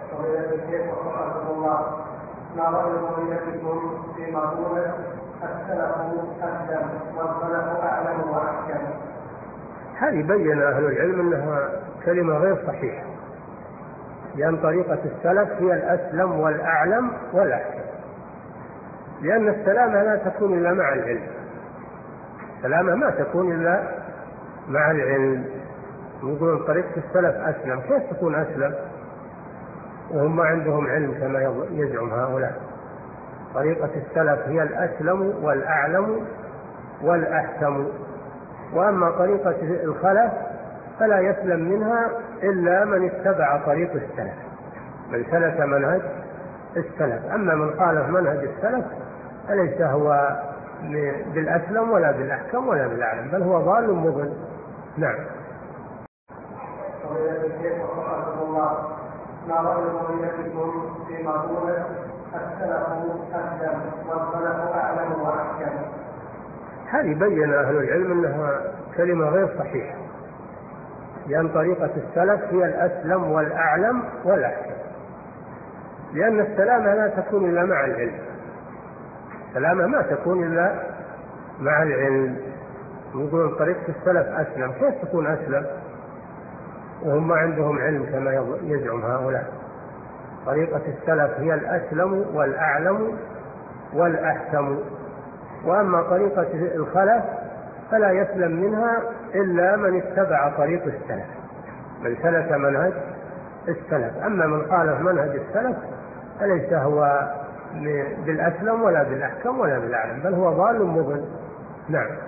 فضيلة الشيخ وفقكم الله، ما رأي فضيلتكم في مقولة السلف أسلم والخلف أعلم وأحكم؟ هذه بين أهل العلم أنها كلمة غير صحيحة، لأن طريقة السلف هي الأسلم والأعلم والأحكم، لأن السلامة لا تكون إلا مع العلم، السلامة ما تكون إلا مع العلم. يقولون طريقة السلف أسلم، كيف تكون أسلم وهم ما عندهم علم كما يزعم هؤلاء؟ طريقة السلف هي الأسلم والأعلم والأحكم، وأما طريقة الخلف فلا يسلم منها إلا من اتبع طريق السلف، من سلك منهج السلف. أما من خالف منهج السلف فليس هو بالأسلم ولا بالأحكم ولا بالأعلم، بل هو ضال مضل. نعم. فضيلة الشيخ وفقكم الله، ما رأي فضيلتكم في مقولة السلف أسلم والخلف أعلم وأحكم؟ هذه بين أهل العلم أنها كلمة غير صحيحة، لأن طريقة السلف هي الأسلم والأعلم والأحكم، لأن السلامة لا تكون إلا مع العلم، السلامة ما تكون إلا مع العلم. يقولون طريقة السلف أسلم، كيف تكون أسلم وهم ما عندهم علم كما يزعم هؤلاء؟ طريقة السلف هي الأسلم والأعلم والأحكم، وأما طريقة الخلف فلا يسلم منها إلا من اتبع طريق السلف، من سلك منهج السلف. أما من خالف منهج السلف فليس هو بالأسلم ولا بالأحكم ولا بالأعلم، بل هو ضال مضل. نعم.